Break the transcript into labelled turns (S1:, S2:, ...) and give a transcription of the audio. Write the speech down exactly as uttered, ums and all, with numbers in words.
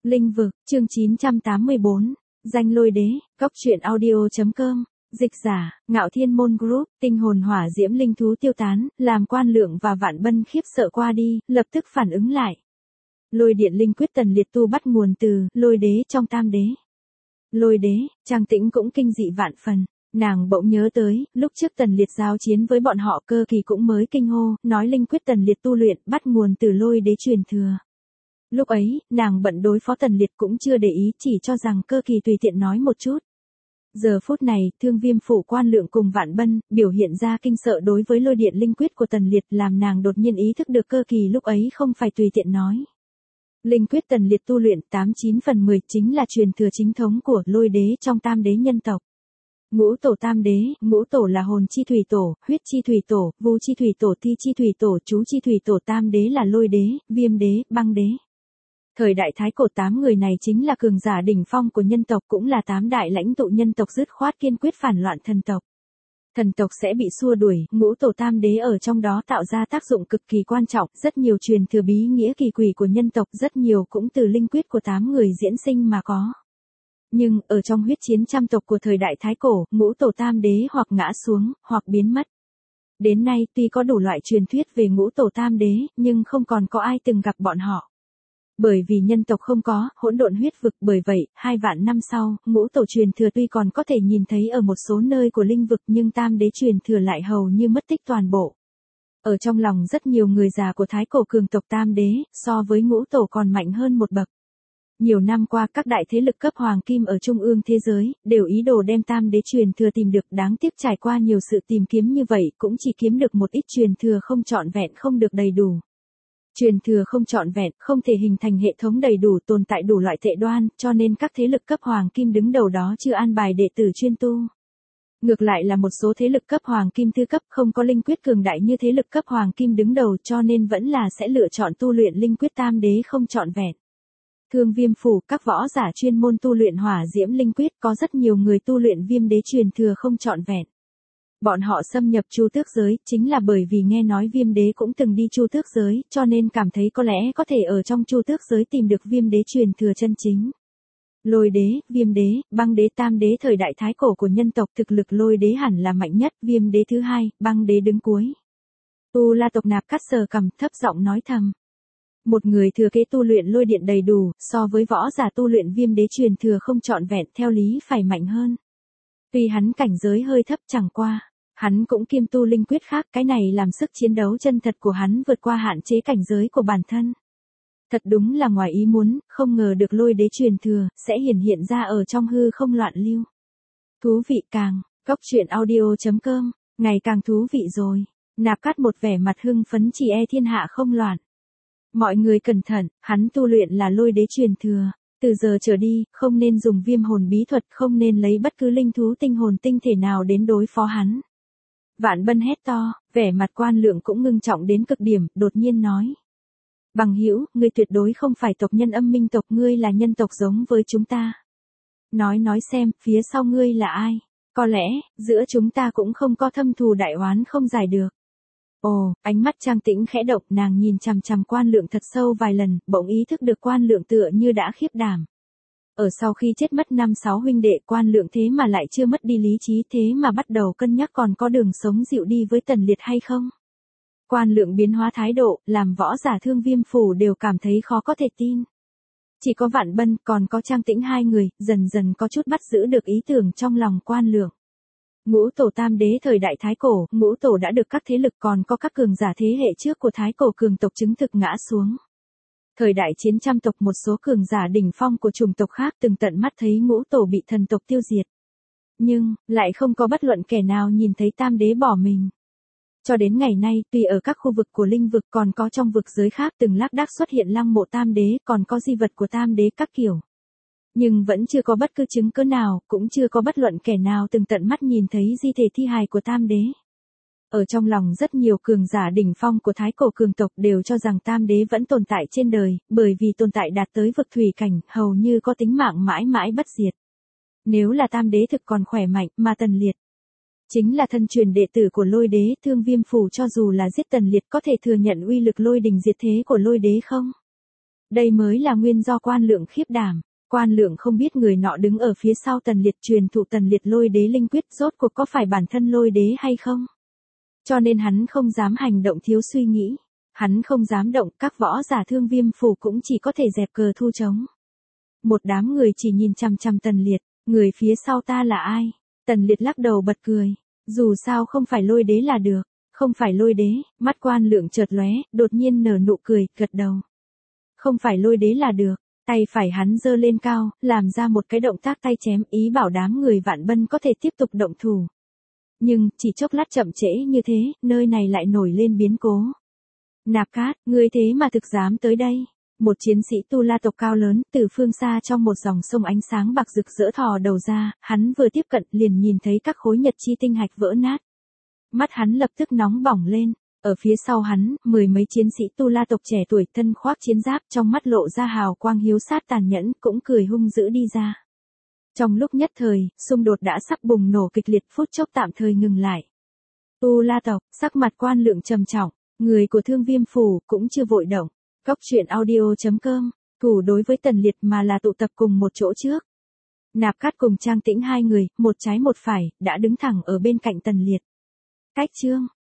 S1: Linh vực, chương chín trăm tám mươi bốn, danh lôi đế, cóc truyện audio.com, dịch giả, Ngạo Thiên Môn Group, tinh hồn hỏa diễm linh thú tiêu tán, làm Quan Lượng và Vạn Bân khiếp sợ qua đi, lập tức phản ứng lại. Lôi điện linh quyết tần liệt tu bắt nguồn từ lôi đế trong tam đế. Lôi đế, Trang Tĩnh cũng kinh dị vạn phần. Nàng bỗng nhớ tới, lúc trước tần liệt giao chiến với bọn họ Cơ Kỳ cũng mới kinh hô, nói linh quyết tần liệt tu luyện bắt nguồn từ lôi đế truyền thừa. Lúc ấy, nàng bận đối phó tần liệt cũng chưa để ý, chỉ cho rằng Cơ Kỳ tùy tiện nói một chút. Giờ phút này, Thương Viêm phủ Quan Lượng cùng Vạn Bân, biểu hiện ra kinh sợ đối với lôi điện linh quyết của tần liệt, làm nàng đột nhiên ý thức được Cơ Kỳ lúc ấy không phải tùy tiện nói. Linh quyết tần liệt tu luyện tám chín phần mười chính là truyền thừa chính thống của lôi đế trong tam đế nhân tộc. Ngũ tổ tam đế, ngũ tổ là hồn chi thủy tổ, huyết chi thủy tổ, vu chi thủy tổ, thi chi thủy tổ, chú chi thủy tổ, tam đế là lôi đế, viêm đế, băng đế. Thời đại thái cổ tám người này chính là cường giả đỉnh phong của nhân tộc, cũng là tám đại lãnh tụ nhân tộc dứt khoát kiên quyết phản loạn thần tộc. Thần tộc sẽ bị xua đuổi, ngũ tổ tam đế ở trong đó tạo ra tác dụng cực kỳ quan trọng, rất nhiều truyền thừa bí nghĩa kỳ quỷ của nhân tộc, rất nhiều cũng từ linh quyết của tám người diễn sinh mà có. Nhưng, ở trong huyết chiến trăm tộc của thời đại thái cổ, ngũ tổ tam đế hoặc ngã xuống, hoặc biến mất. Đến nay, tuy có đủ loại truyền thuyết về ngũ tổ tam đế, nhưng không còn có ai từng gặp bọn họ. Bởi vì nhân tộc không có hỗn độn huyết vực, bởi vậy, hai vạn năm sau, ngũ tổ truyền thừa tuy còn có thể nhìn thấy ở một số nơi của linh vực, nhưng tam đế truyền thừa lại hầu như mất tích toàn bộ. Ở trong lòng rất nhiều người già của thái cổ cường tộc tam đế, so với ngũ tổ còn mạnh hơn một bậc. Nhiều năm qua các đại thế lực cấp hoàng kim ở trung ương thế giới, đều ý đồ đem tam đế truyền thừa tìm được, đáng tiếc trải qua nhiều sự tìm kiếm như vậy, cũng chỉ kiếm được một ít truyền thừa không trọn vẹn, không được đầy đủ. Truyền thừa không trọn vẹn, không thể hình thành hệ thống đầy đủ, tồn tại đủ loại tệ đoan, cho nên các thế lực cấp hoàng kim đứng đầu đó chưa an bài đệ tử chuyên tu. Ngược lại là một số thế lực cấp hoàng kim thứ cấp không có linh quyết cường đại như thế lực cấp hoàng kim đứng đầu, cho nên vẫn là sẽ lựa chọn tu luyện linh quyết tam đế không trọn vẹn. Thương Viêm phủ, các võ giả chuyên môn tu luyện hỏa diễm linh quyết, có rất nhiều người tu luyện viêm đế truyền thừa không trọn vẹn. Bọn họ xâm nhập Chu Tước giới, chính là bởi vì nghe nói viêm đế cũng từng đi Chu Tước giới, cho nên cảm thấy có lẽ có thể ở trong Chu Tước giới tìm được viêm đế truyền thừa chân chính. Lôi đế, viêm đế, băng đế, tam đế thời đại thái cổ của nhân tộc, thực lực lôi đế hẳn là mạnh nhất, viêm đế thứ hai, băng đế đứng cuối. Tu La tộc Nạp Cắt sờ cằm, thấp giọng nói thầm. Một người thừa kế tu luyện lôi điện đầy đủ, so với võ giả tu luyện viêm đế truyền thừa không trọn vẹn, theo lý phải mạnh hơn. Tuy hắn cảnh giới hơi thấp, chẳng qua, hắn cũng kiêm tu linh quyết khác, cái này làm sức chiến đấu chân thật của hắn vượt qua hạn chế cảnh giới của bản thân. Thật đúng là ngoài ý muốn, không ngờ được lôi đế truyền thừa, sẽ hiển hiện ra ở trong hư không loạn lưu. Thú vị càng, cóc truyện audio.com, ngày càng thú vị rồi. Nạp Cắt một vẻ mặt hưng phấn, chỉ e thiên hạ không loạn. Mọi người cẩn thận, hắn tu luyện là lôi đế truyền thừa. Từ giờ trở đi, không nên dùng viêm hồn bí thuật, không nên lấy bất cứ linh thú tinh hồn tinh thể nào đến đối phó hắn. Vạn Bân hét to, vẻ mặt Quan Lượng cũng ngưng trọng đến cực điểm, đột nhiên nói. Bằng hữu, ngươi tuyệt đối không phải tộc nhân Âm Minh tộc, ngươi là nhân tộc giống với chúng ta. Nói nói xem, phía sau ngươi là ai? Có lẽ, giữa chúng ta cũng không có thâm thù đại oán không giải được. Ồ, ánh mắt Trang Tĩnh khẽ động, nàng nhìn chằm chằm Quan Lượng thật sâu vài lần, bỗng ý thức được Quan Lượng tựa như đã khiếp đảm. Ở sau khi chết mất năm sáu huynh đệ, Quan Lượng thế mà lại chưa mất đi lý trí, thế mà bắt đầu cân nhắc còn có đường sống dịu đi với tần liệt hay không. Quan Lượng biến hóa thái độ, làm võ giả Thương Viêm phủ đều cảm thấy khó có thể tin. Chỉ có Vạn Bân, còn có Trang Tĩnh hai người, dần dần có chút bắt giữ được ý tưởng trong lòng Quan Lượng. Ngũ tổ tam đế thời đại thái cổ, ngũ tổ đã được các thế lực, còn có các cường giả thế hệ trước của thái cổ cường tộc chứng thực ngã xuống. Thời đại chiến trăm tộc, một số cường giả đỉnh phong của chủng tộc khác từng tận mắt thấy ngũ tổ bị thần tộc tiêu diệt. Nhưng, lại không có bất luận kẻ nào nhìn thấy tam đế bỏ mình. Cho đến ngày nay, tuy ở các khu vực của linh vực, còn có trong vực giới khác từng lác đác xuất hiện lăng mộ tam đế, còn có di vật của tam đế các kiểu. Nhưng vẫn chưa có bất cứ chứng cứ nào, cũng chưa có bất luận kẻ nào từng tận mắt nhìn thấy di thể thi hài của tam đế. Ở trong lòng rất nhiều cường giả đỉnh phong của thái cổ cường tộc đều cho rằng tam đế vẫn tồn tại trên đời, bởi vì tồn tại đạt tới vực thủy cảnh, hầu như có tính mạng mãi mãi bất diệt. Nếu là tam đế thực còn khỏe mạnh, mà tần liệt chính là thân truyền đệ tử của lôi đế, Thương Viêm phủ cho dù là giết tần liệt có thể thừa nhận uy lực lôi đình diệt thế của lôi đế không? Đây mới là nguyên do Quan Lượng khiếp đảm. Quan Lượng không biết người nọ đứng ở phía sau Tần Liệt truyền thụ Tần Liệt lôi đế linh quyết rốt cuộc có phải bản thân lôi đế hay không. Cho nên hắn không dám hành động thiếu suy nghĩ. Hắn không dám động, các võ giả Thương Viêm phủ cũng chỉ có thể dẹp cờ thu trống. Một đám người chỉ nhìn chằm chằm Tần Liệt, người phía sau ta là ai? Tần Liệt lắc đầu bật cười, dù sao không phải lôi đế là được, không phải lôi đế, mắt Quan Lượng chợt lóe, đột nhiên nở nụ cười, gật đầu. Không phải lôi đế là được, tay phải hắn giơ lên cao, làm ra một cái động tác tay chém ý bảo đám người Vạn Bân có thể tiếp tục động thủ. Nhưng, chỉ chốc lát chậm trễ như thế, nơi này lại nổi lên biến cố. Nạp Cát, ngươi thế mà thực dám tới đây. Một chiến sĩ Tu La tộc cao lớn, từ phương xa trong một dòng sông ánh sáng bạc rực rỡ thò đầu ra, hắn vừa tiếp cận liền nhìn thấy các khối nhật chi tinh hạch vỡ nát. Mắt hắn lập tức nóng bỏng lên, ở phía sau hắn, mười mấy chiến sĩ Tu La tộc trẻ tuổi thân khoác chiến giáp trong mắt lộ ra hào quang hiếu sát tàn nhẫn, cũng cười hung dữ đi ra. Trong lúc nhất thời, xung đột đã sắp bùng nổ kịch liệt phút chốc tạm thời ngừng lại. Tu La tộc, sắc mặt Quan Lượng trầm trọng, người của Thương Viêm phủ cũng chưa vội động. Cốc truyện audio chấm com, thủ đối với Tần Liệt mà là tụ tập cùng một chỗ trước. Nạp Cát cùng Trang Tĩnh hai người, một trái một phải, đã đứng thẳng ở bên cạnh Tần Liệt. Cách chương,